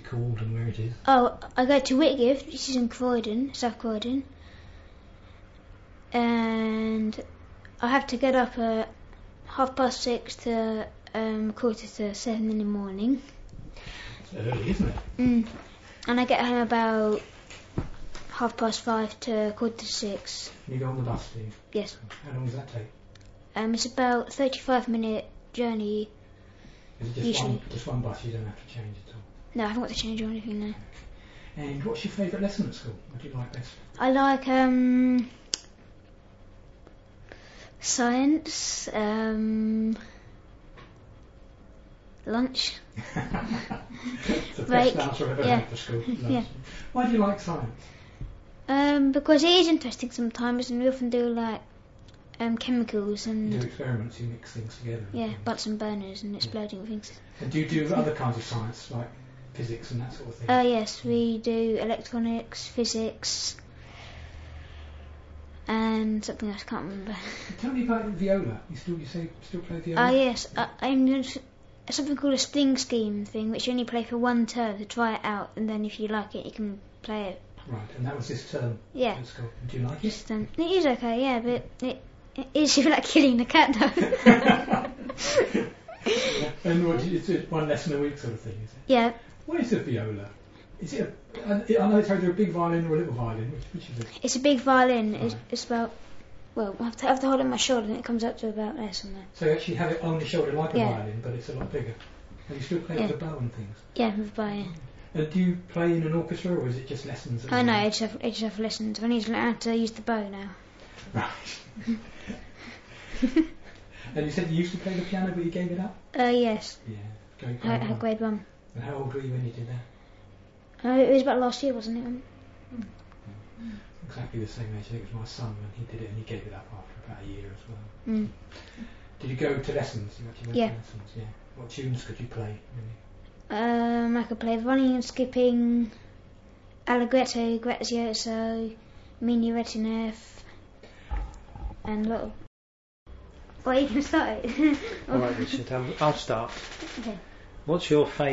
called and where it is? Oh, I go to Whitgift, which is in Croydon, South Croydon, and I have to get up at 6:30 to 7:15 in the morning. It's early, isn't it? And I get home about 5:30 to 6:45. You go on the bus, do you? Yes. How long does that take? It's about a 35-minute journey. Is it just one bus? You don't have to change at all? No, I haven't got to change or anything now. And what's your favourite lesson at school? What do you like best? I like science, lunch. The best answer I've ever had for school. Yeah. Why do you like science? Because it is interesting sometimes, and we often do like chemicals and You do experiments, you mix things together. yeah, Bunsen burners and exploding things. And do you do other kinds of science, like physics and that sort of thing? Yes, we do electronics, physics, and something else I can't remember. Tell me about the viola. You still play viola? Yes, I'm doing something called a sting scheme thing, which you only play for one term to try it out, and then if you like it, you can play it. Right, and that was this term. Yeah. At school. Do you like it? Just, it is okay, yeah, but it is like killing a cat though. And it's one lesson a week sort of thing, is it? Yeah. What is a viola? Is it I know it's either a big violin or a little violin. Which is it? It's a big violin. Right. It's about, well, I have to hold it on my shoulder and it comes up to about there somewhere. So you actually have it on your shoulder like a Yeah. violin, but it's a lot bigger. And you still play with a bow and things. Yeah, with a bow, yeah. Do you play in an orchestra or is it just lessons? Oh no, I just have lessons. I need to learn how to use the bow now. Right. And you said you used to play the piano but you gave it up? Yes. Yeah. Grade 1. And how old were you when you did that? It was about last year, wasn't it? Exactly the same age. I think it was my son when he did it and he gave it up after about a year as well. Did you go to lessons? You actually went to lessons, yeah. What tunes could you play? Really? I could play running and skipping, Allegretto, Grazioso, Minuet in F, and a lot of... Well, you can start it. Alright, Richard, I'll start. Okay. What's your favourite